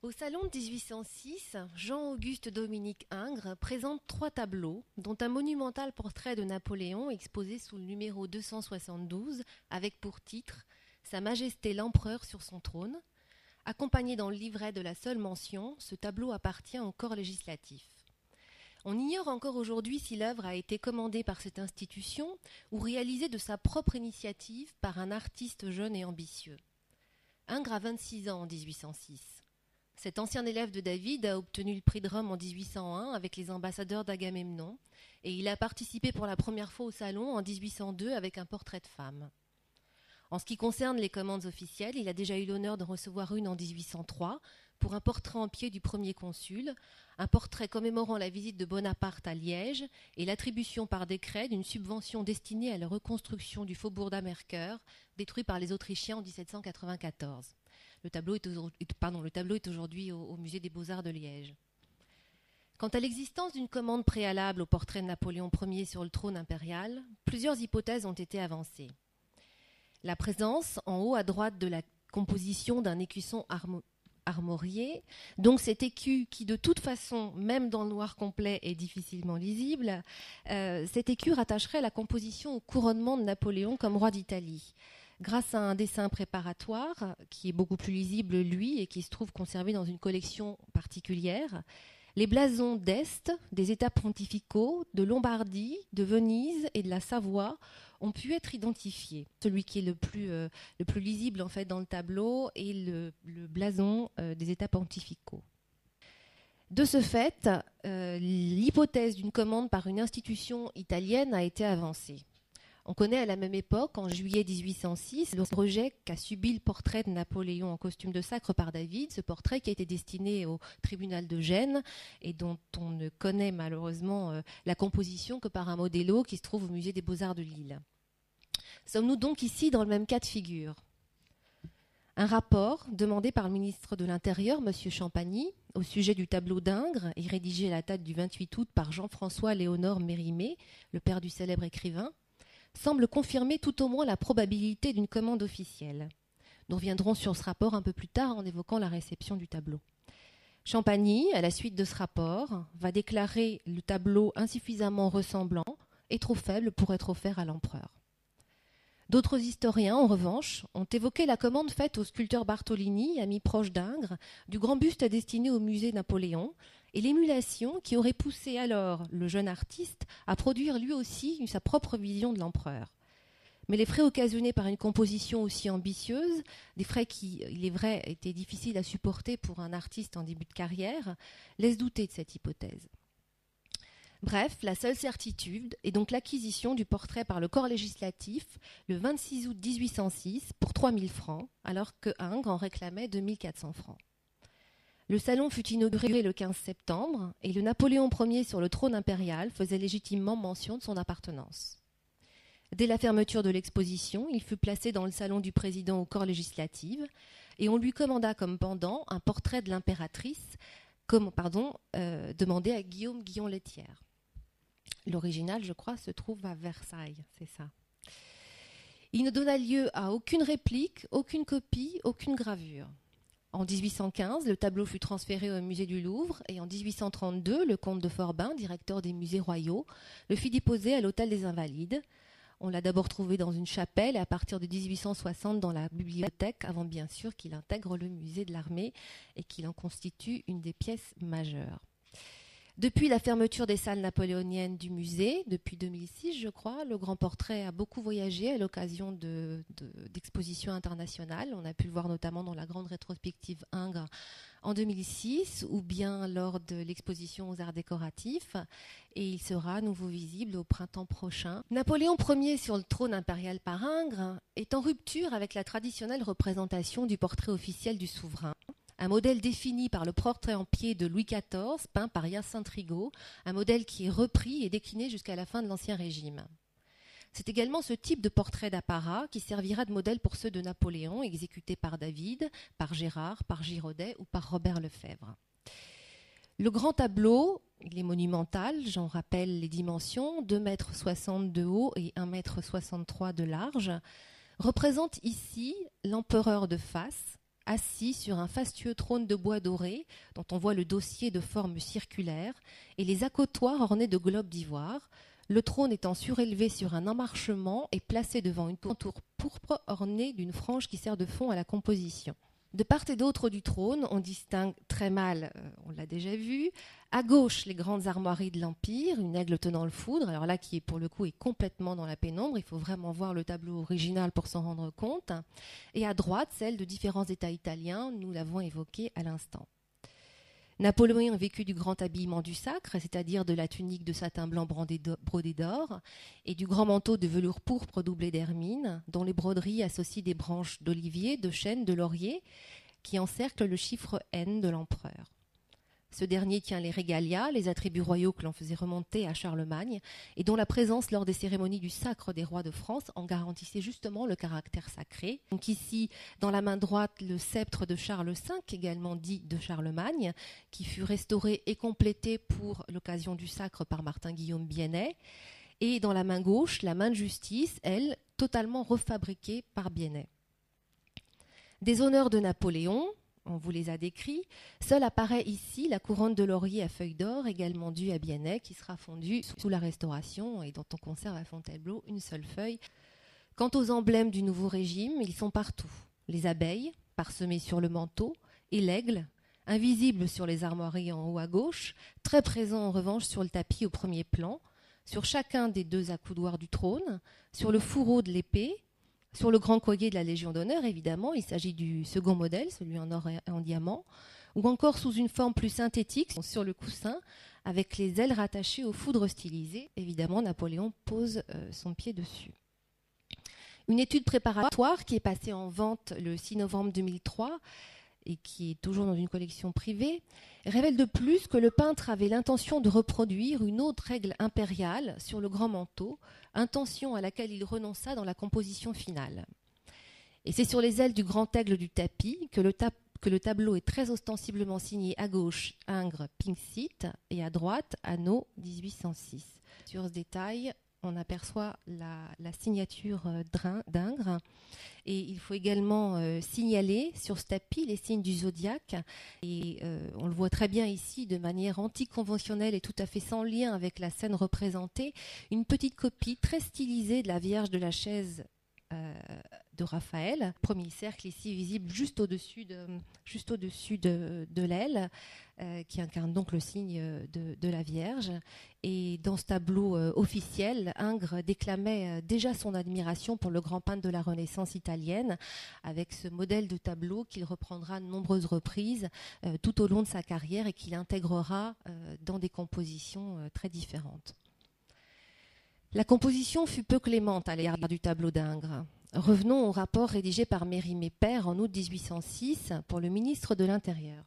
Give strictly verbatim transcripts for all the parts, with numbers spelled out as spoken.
Au salon de dix-huit cent six, Jean-Auguste Dominique Ingres présente trois tableaux, dont un monumental portrait de Napoléon exposé sous le numéro deux cent soixante-douze, avec pour titre « Sa Majesté l'Empereur sur son trône ». Accompagné dans le livret de la seule mention, ce tableau appartient au corps législatif. On ignore encore aujourd'hui si l'œuvre a été commandée par cette institution ou réalisée de sa propre initiative par un artiste jeune et ambitieux. Ingres a vingt-six ans en dix-huit cent six. Cet ancien élève de David a obtenu le prix de Rome en dix-huit cent un avec les ambassadeurs d'Agamemnon et il a participé pour la première fois au salon en dix-huit cent deux avec un portrait de femme. En ce qui concerne les commandes officielles, il a déjà eu l'honneur de recevoir une en dix-huit cent trois pour un portrait en pied du premier consul, un portrait commémorant la visite de Bonaparte à Liège et l'attribution par décret d'une subvention destinée à la reconstruction du faubourg d'Amercœur, détruit par les Autrichiens en dix-sept cent quatre-vingt-quatorze. Le tableau est, pardon, le tableau est aujourd'hui au, au musée des Beaux-Arts de Liège. Quant à l'existence d'une commande préalable au portrait de Napoléon Ier sur le trône impérial, plusieurs hypothèses ont été avancées. La présence, en haut à droite de la composition d'un écusson armo- armorié, donc cet écu qui de toute façon, même dans le noir complet, est difficilement lisible, euh, cet écu rattacherait la composition au couronnement de Napoléon comme roi d'Italie. Grâce à un dessin préparatoire, qui est beaucoup plus lisible, lui, et qui se trouve conservé dans une collection particulière, les blasons d'Est, des États pontificaux, de Lombardie, de Venise et de la Savoie ont pu être identifiés. Celui qui est le plus, euh, le plus lisible en fait, dans le tableau est le, le blason euh, des États pontificaux. De ce fait, euh, l'hypothèse d'une commande par une institution italienne a été avancée. On connaît à la même époque, en juillet dix-huit cent six, le rejet qu'a subi le portrait de Napoléon en costume de sacre par David, ce portrait qui a été destiné au tribunal de Gênes et dont on ne connaît malheureusement euh, la composition que par un modello qui se trouve au musée des Beaux-Arts de Lille. Sommes-nous donc ici dans le même cas de figure ? Un rapport demandé par le ministre de l'Intérieur, M. Champagny, au sujet du tableau d'Ingres et rédigé à la date du vingt-huit août par Jean-François Léonard Mérimée, le père du célèbre écrivain, semble confirmer tout au moins la probabilité d'une commande officielle. Nous reviendrons sur ce rapport un peu plus tard en évoquant la réception du tableau. Champagny, à la suite de ce rapport, va déclarer le tableau insuffisamment ressemblant et trop faible pour être offert à l'empereur. D'autres historiens, en revanche, ont évoqué la commande faite au sculpteur Bartolini, ami proche d'Ingres, du grand buste destiné au musée Napoléon, et l'émulation qui aurait poussé alors le jeune artiste à produire lui aussi sa propre vision de l'empereur. Mais les frais occasionnés par une composition aussi ambitieuse, des frais qui, il est vrai, étaient difficiles à supporter pour un artiste en début de carrière, laissent douter de cette hypothèse. Bref, la seule certitude est donc l'acquisition du portrait par le corps législatif le vingt-six août dix-huit cent six pour trois mille francs, alors que Ingres en réclamait deux mille quatre cents francs. Le salon fut inauguré le quinze septembre et le Napoléon Ier sur le trône impérial faisait légitimement mention de son appartenance. Dès la fermeture de l'exposition, il fut placé dans le salon du président au corps législatif et on lui commanda comme pendant un portrait de l'impératrice comme, pardon, euh, demandé à Guillaume Guillon-Lethière. L'original, je crois, se trouve à Versailles, c'est ça. Il ne donna lieu à aucune réplique, aucune copie, aucune gravure. En dix-huit cent quinze, le tableau fut transféré au musée du Louvre et en dix-huit cent trente-deux, le comte de Forbin, directeur des musées royaux, le fit déposer à l'hôtel des Invalides. On l'a d'abord trouvé dans une chapelle et à partir de dix-huit cent soixante dans la bibliothèque, avant bien sûr qu'il intègre le musée de l'armée et qu'il en constitue une des pièces majeures. Depuis la fermeture des salles napoléoniennes du musée, depuis deux mille six, je crois, le grand portrait a beaucoup voyagé à l'occasion de, de, d'expositions internationales. On a pu le voir notamment dans la grande rétrospective Ingres en deux mille six ou bien lors de l'exposition aux arts décoratifs. Et il sera à nouveau visible au printemps prochain. Napoléon Ier sur le trône impérial par Ingres est en rupture avec la traditionnelle représentation du portrait officiel du souverain. Un modèle défini par le portrait en pied de Louis quatorze, peint par Hyacinthe Rigaud, un modèle qui est repris et décliné jusqu'à la fin de l'Ancien Régime. C'est également ce type de portrait d'apparat qui servira de modèle pour ceux de Napoléon, exécutés par David, par Gérard, par Girodet ou par Robert Lefebvre. Le grand tableau, il est monumental, j'en rappelle les dimensions, deux mètres soixante de haut et un mètre soixante-trois de large, représente ici l'empereur de face, assis sur un fastueux trône de bois doré, dont on voit le dossier de forme circulaire, et les accotoirs ornés de globes d'ivoire, le trône étant surélevé sur un emmarchement et placé devant une tour pourpre ornée d'une frange qui sert de fond à la composition. De part et d'autre du trône, on distingue très mal, euh, on l'a déjà vu, à gauche les grandes armoiries de l'Empire, une aigle tenant le foudre, alors là qui est pour le coup est complètement dans la pénombre, il faut vraiment voir le tableau original pour s'en rendre compte, et à droite celle de différents États italiens, nous l'avons évoqué à l'instant. Napoléon a vécu du grand habillement du sacre, c'est-à-dire de la tunique de satin blanc brodée d'or et du grand manteau de velours pourpre doublé d'hermine, dont les broderies associent des branches d'olivier, de chêne, de laurier, qui encerclent le chiffre N de l'empereur. Ce dernier tient les régalias, les attributs royaux que l'on faisait remonter à Charlemagne, et dont la présence lors des cérémonies du sacre des rois de France en garantissait justement le caractère sacré. Donc ici, dans la main droite, le sceptre de Charles cinq, également dit de Charlemagne, qui fut restauré et complété pour l'occasion du sacre par Martin-Guillaume Biennet. Et dans la main gauche, la main de justice, elle, totalement refabriquée par Biennet. Des honneurs de Napoléon, on vous les a décrits. Seule apparaît ici la couronne de laurier à feuilles d'or, également due à Biennet, qui sera fondue sous la Restauration et dont on conserve à Fontainebleau une seule feuille. Quant aux emblèmes du nouveau régime, ils sont partout. Les abeilles, parsemées sur le manteau, et l'aigle, invisible sur les armoiries en haut à gauche, très présent en revanche sur le tapis au premier plan, sur chacun des deux accoudoirs du trône, sur le fourreau de l'épée, sur le grand collier de la Légion d'honneur, évidemment, il s'agit du second modèle, celui en or et en diamant, ou encore sous une forme plus synthétique, sur le coussin, avec les ailes rattachées aux foudres stylisées. Évidemment, Napoléon pose euh, son pied dessus. Une étude préparatoire qui est passée en vente le six novembre deux mille trois et qui est toujours dans une collection privée, révèle de plus que le peintre avait l'intention de reproduire une autre règle impériale sur le grand manteau, intention à laquelle il renonça dans la composition finale. Et c'est sur les ailes du grand aigle du tapis que le, ta- que le tableau est très ostensiblement signé à gauche Ingres Pinxit et à droite Anno dix-huit cent six. Sur ce détail, on aperçoit la, la signature d'Ingres. Et il faut également euh, signaler sur ce tapis les signes du zodiaque. Et euh, on le voit très bien ici, de manière anticonventionnelle et tout à fait sans lien avec la scène représentée, une petite copie très stylisée de la Vierge de la Chaise euh, de Raphaël. Premier cercle ici visible juste au-dessus de, juste au-dessus de, de l'aile, euh, qui incarne donc le signe de, de la Vierge. Et dans ce tableau euh, officiel, Ingres déclamait euh, déjà son admiration pour le grand peintre de la Renaissance italienne, avec ce modèle de tableau qu'il reprendra de nombreuses reprises euh, tout au long de sa carrière et qu'il intégrera euh, dans des compositions euh, très différentes. La composition fut peu clémente à l'égard du tableau d'Ingres. Revenons au rapport rédigé par Mérimée Père en août dix-huit cent six pour le ministre de l'Intérieur.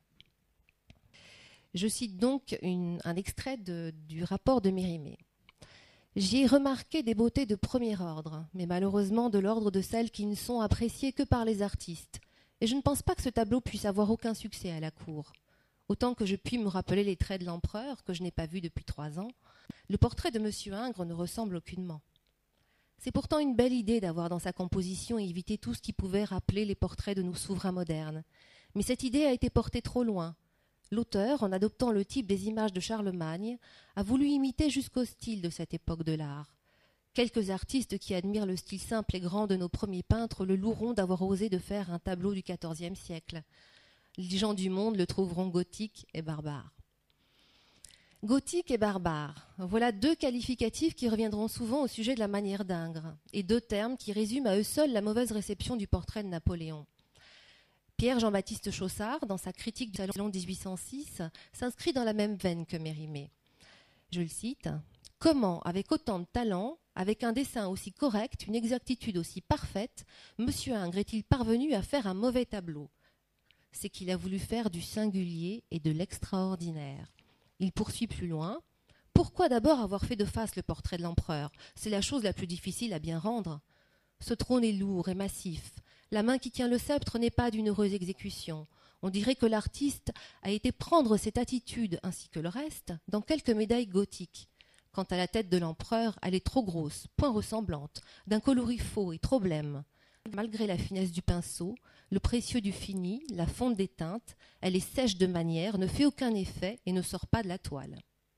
Je cite donc une, un extrait de, du rapport de Mérimée. « J'y ai remarqué des beautés de premier ordre, mais malheureusement de l'ordre de celles qui ne sont appréciées que par les artistes, et je ne pense pas que ce tableau puisse avoir aucun succès à la cour. Autant que je puis me rappeler les traits de l'empereur, que je n'ai pas vu depuis trois ans, le portrait de M. Ingres ne ressemble aucunement. C'est pourtant une belle idée d'avoir dans sa composition évité tout ce qui pouvait rappeler les portraits de nos souverains modernes. Mais cette idée a été portée trop loin. L'auteur, en adoptant le type des images de Charlemagne, a voulu imiter jusqu'au style de cette époque de l'art. Quelques artistes qui admirent le style simple et grand de nos premiers peintres le loueront d'avoir osé de faire un tableau du quatorzième siècle. Les gens du monde le trouveront gothique et barbare. Gothique et barbare, voilà deux qualificatifs qui reviendront souvent au sujet de la manière d'Ingres, et deux termes qui résument à eux seuls la mauvaise réception du portrait de Napoléon. Pierre Jean-Baptiste Chaussard, dans sa critique du Salon dix-huit cent six, s'inscrit dans la même veine que Mérimée. Je le cite, « Comment, avec autant de talent, avec un dessin aussi correct, une exactitude aussi parfaite, M. Ingres est-il parvenu à faire un mauvais tableau ? C'est qu'il a voulu faire du singulier et de l'extraordinaire. » Il poursuit plus loin. « Pourquoi d'abord avoir fait de face le portrait de l'empereur ? C'est la chose la plus difficile à bien rendre. Ce trône est lourd et massif. La main qui tient le sceptre n'est pas d'une heureuse exécution. On dirait que l'artiste a été prendre cette attitude, ainsi que le reste, dans quelques médailles gothiques. Quant à la tête de l'empereur, elle est trop grosse, point ressemblante, d'un coloris faux et trop blême. Malgré la finesse du pinceau, le précieux du fini, la fonte des teintes, elle est sèche de manière, ne fait aucun effet et ne sort pas de la toile.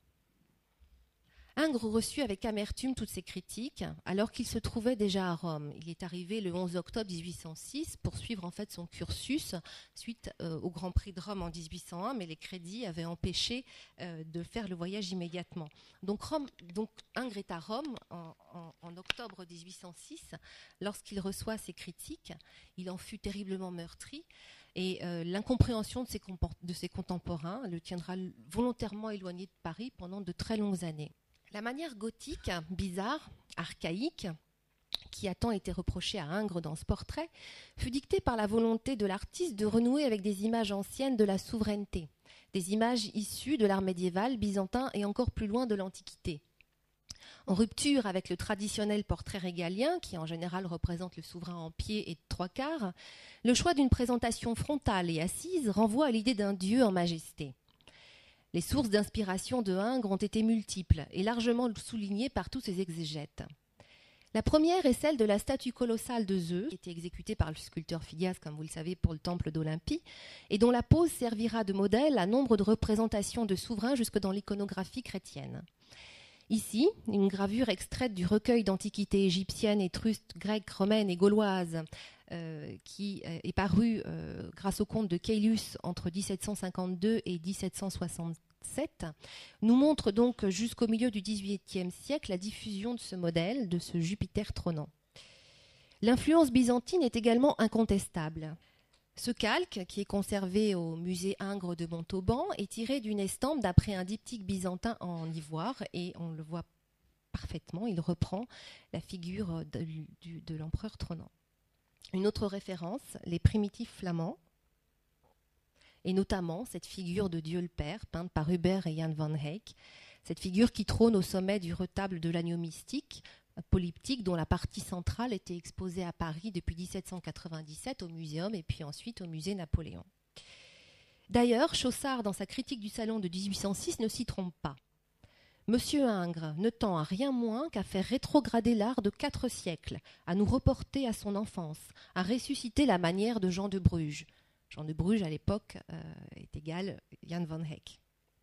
Ingres reçut avec amertume toutes ces critiques, alors qu'il se trouvait déjà à Rome. Il est arrivé le onze octobre mille huit cent six pour suivre en fait son cursus suite euh, au Grand Prix de Rome en mille huit cent un, mais les crédits avaient empêché euh, de faire le voyage immédiatement. Donc, Rome, donc Ingres est à Rome en, en, en octobre mille huit cent six. Lorsqu'il reçoit ces critiques, il en fut terriblement meurtri. Et euh, l'incompréhension de ses, de ses contemporains le tiendra volontairement éloigné de Paris pendant de très longues années. La manière gothique, bizarre, archaïque, qui a tant été reprochée à Ingres dans ce portrait, fut dictée par la volonté de l'artiste de renouer avec des images anciennes de la souveraineté, des images issues de l'art médiéval, byzantin et encore plus loin de l'Antiquité. En rupture avec le traditionnel portrait régalien, qui en général représente le souverain en pied et de trois quarts, le choix d'une présentation frontale et assise renvoie à l'idée d'un dieu en majesté. Les sources d'inspiration de Ingres ont été multiples et largement soulignées par tous ses exégètes. La première est celle de la statue colossale de Zeus, qui était exécutée par le sculpteur Phidias, comme vous le savez, pour le temple d'Olympie, et dont la pose servira de modèle à nombre de représentations de souverains jusque dans l'iconographie chrétienne. Ici, une gravure extraite du recueil d'antiquités égyptienne, étrusque, grecque, romaine et gauloise, euh, qui euh, est paru euh, grâce au conte de Caylus entre dix-sept cent cinquante-deux et dix-sept cent soixante-sept, nous montre donc jusqu'au milieu du dix-huitième siècle la diffusion de ce modèle, de ce Jupiter trônant. L'influence byzantine est également incontestable. Ce calque, qui est conservé au musée Ingres de Montauban, est tiré d'une estampe d'après un diptyque byzantin en ivoire et on le voit parfaitement, il reprend la figure de, de, de l'empereur trônant. Une autre référence, les primitifs flamands, et notamment cette figure de Dieu le Père, peinte par Hubert et Jan van Eyck, cette figure qui trône au sommet du retable de l'agneau mystique, polyptyque dont la partie centrale était exposée à Paris depuis dix-sept cent quatre-vingt-dix-sept au Muséum et puis ensuite au musée Napoléon. D'ailleurs, Chaussard, dans sa critique du salon de dix-huit cent six, ne s'y trompe pas. Monsieur Ingres ne tend à rien moins qu'à faire rétrograder l'art de quatre siècles, à nous reporter à son enfance, à ressusciter la manière de Jean de Bruges. Jean de Bruges, à l'époque, euh, est égal Jan van Eyck.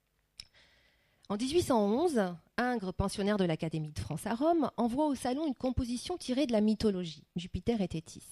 En dix-huit cent onze, Ingres, pensionnaire de l'Académie de France à Rome, envoie au salon une composition tirée de la mythologie, Jupiter et Thétis.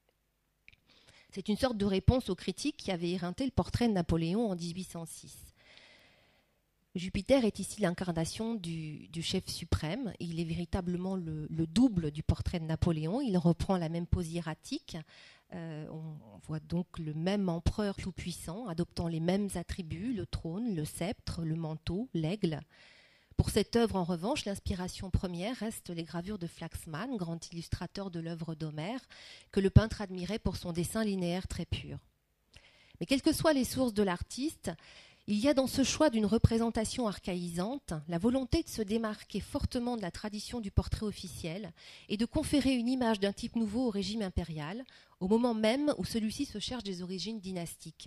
C'est une sorte de réponse aux critiques qui avaient éreinté le portrait de Napoléon en dix-huit cent six. Jupiter est ici l'incarnation du, du chef suprême. Il est véritablement le, le double du portrait de Napoléon. Il reprend la même pose hiératique. Euh, on, on voit donc le même empereur tout-puissant, adoptant les mêmes attributs, le trône, le sceptre, le manteau, l'aigle. Pour cette œuvre, en revanche, l'inspiration première reste les gravures de Flaxman, grand illustrateur de l'œuvre d'Homère, que le peintre admirait pour son dessin linéaire très pur. Mais quelles que soient les sources de l'artiste, il y a dans ce choix d'une représentation archaïsante la volonté de se démarquer fortement de la tradition du portrait officiel et de conférer une image d'un type nouveau au régime impérial, au moment même où celui-ci se cherche des origines dynastiques.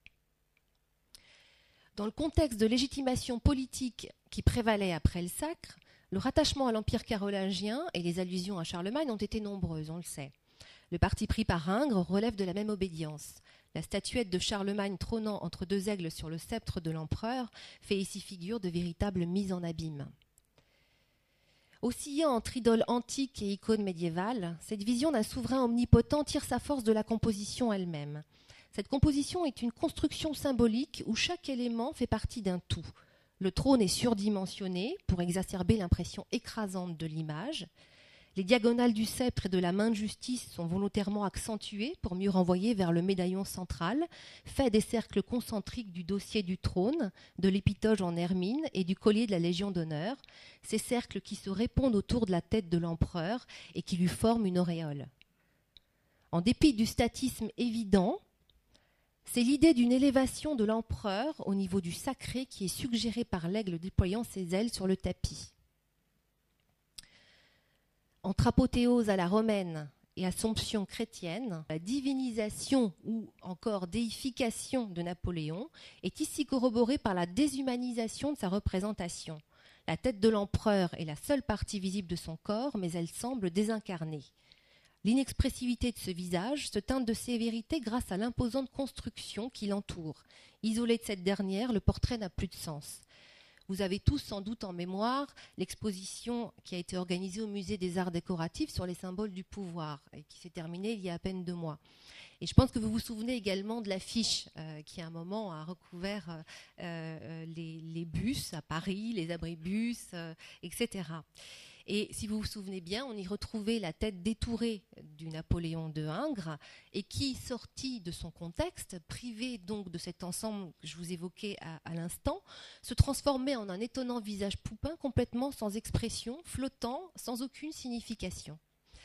Dans le contexte de légitimation politique qui prévalait après le sacre, le rattachement à l'Empire carolingien et les allusions à Charlemagne ont été nombreuses, on le sait. Le parti pris par Ingres relève de la même obédience. La statuette de Charlemagne trônant entre deux aigles sur le sceptre de l'empereur fait ici figure de véritable mise en abîme. Oscillant entre idole antique et icône médiévale, cette vision d'un souverain omnipotent tire sa force de la composition elle-même. Cette composition est une construction symbolique où chaque élément fait partie d'un tout. Le trône est surdimensionné pour exacerber l'impression écrasante de l'image. Les diagonales du sceptre et de la main de justice sont volontairement accentuées pour mieux renvoyer vers le médaillon central, fait des cercles concentriques du dossier du trône, de l'épitoge en hermine et du collier de la Légion d'honneur, ces cercles qui se répondent autour de la tête de l'empereur et qui lui forment une auréole. En dépit du statisme évident, c'est l'idée d'une élévation de l'empereur au niveau du sacré qui est suggérée par l'aigle déployant ses ailes sur le tapis. Entre apothéose à la romaine et assomption chrétienne, la divinisation ou encore déification de Napoléon est ici corroborée par la déshumanisation de sa représentation. La tête de l'empereur est la seule partie visible de son corps, mais elle semble désincarnée. L'inexpressivité de ce visage se teinte de sévérité grâce à l'imposante construction qui l'entoure. Isolé de cette dernière, le portrait n'a plus de sens. Vous avez tous sans doute en mémoire l'exposition qui a été organisée au Musée des Arts Décoratifs sur les symboles du pouvoir et qui s'est terminée il y a à peine deux mois. Et je pense que vous vous souvenez également de l'affiche euh, qui à un moment a recouvert euh, euh, les, les bus à Paris, les abribus, euh, et cetera. Et si vous vous souvenez bien, on y retrouvait la tête détourée du Napoléon de Ingres et qui, sorti de son contexte, privé donc de cet ensemble que je vous évoquais à, à l'instant, se transformait en un étonnant visage poupin complètement sans expression, flottant, sans aucune signification.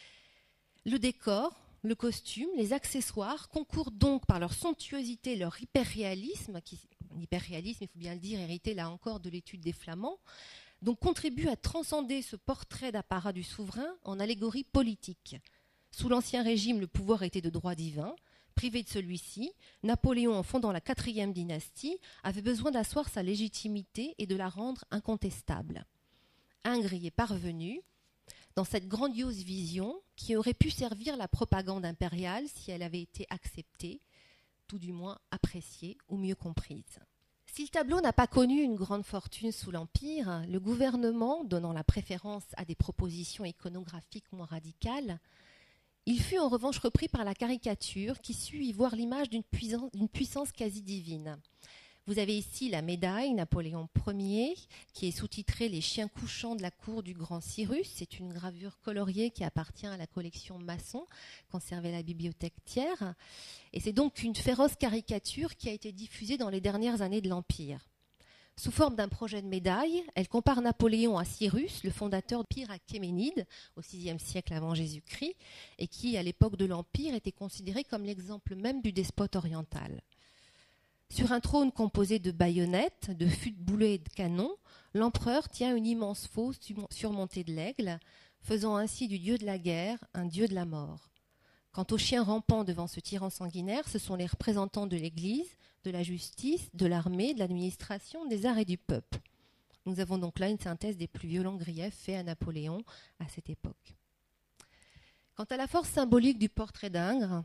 Le décor, le costume, les accessoires concourent donc par leur somptuosité, leur hyperréalisme, qui, hyperréalisme, il faut bien le dire, hérité là encore de l'étude des Flamands, donc contribue à transcender ce portrait d'apparat du souverain en allégorie politique. Sous l'Ancien Régime, le pouvoir était de droit divin. Privé de celui-ci, Napoléon, en fondant la quatrième dynastie, avait besoin d'asseoir sa légitimité et de la rendre incontestable. Ingres y est parvenu dans cette grandiose vision qui aurait pu servir la propagande impériale si elle avait été acceptée, tout du moins appréciée ou mieux comprise. Si le tableau n'a pas connu une grande fortune sous l'Empire, le gouvernement, donnant la préférence à des propositions iconographiques moins radicales, il fut en revanche repris par la caricature qui sut y voir l'image d'une puissance, d'une puissance quasi divine. Vous avez ici la médaille Napoléon Ier qui est sous-titrée « Les chiens couchants de la cour du grand Cyrus ». C'est une gravure coloriée qui appartient à la collection Masson, conservée à la bibliothèque Thiers. Et c'est donc une féroce caricature qui a été diffusée dans les dernières années de l'Empire. Sous forme d'un projet de médaille, elle compare Napoléon à Cyrus, le fondateur de l'Empire achéménide, au sixième siècle avant Jésus-Christ, et qui, à l'époque de l'Empire, était considéré comme l'exemple même du despote oriental. Sur un trône composé de baïonnettes, de fûts de boulets et de canons, l'empereur tient une immense faux surmontée de l'aigle, faisant ainsi du dieu de la guerre un dieu de la mort. Quant aux chiens rampants devant ce tyran sanguinaire, ce sont les représentants de l'Église, de la justice, de l'armée, de l'administration, des arts et du peuple. Nous avons donc là une synthèse des plus violents griefs faits à Napoléon à cette époque. Quant à la force symbolique du portrait d'Ingres,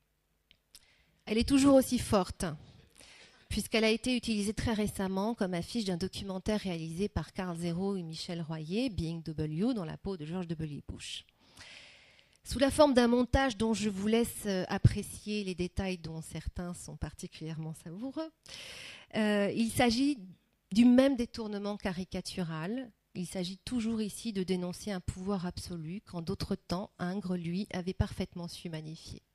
elle est toujours aussi forte, puisqu'elle a été utilisée très récemment comme affiche d'un documentaire réalisé par Carl Zero et Michel Royer, Being W, dans la peau de George W. Bush. Sous la forme d'un montage dont je vous laisse apprécier les détails dont certains sont particulièrement savoureux, euh, il s'agit du même détournement caricatural. Il s'agit toujours ici de dénoncer un pouvoir absolu qu'en d'autres temps, Ingres, lui, avait parfaitement su magnifier.